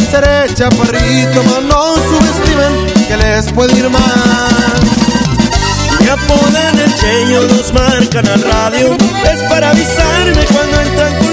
seré chaparrito, mas no subestimen que les puede ir mal. Me apodan el Cheño, nos marcan al radio, es para avisarme cuando entran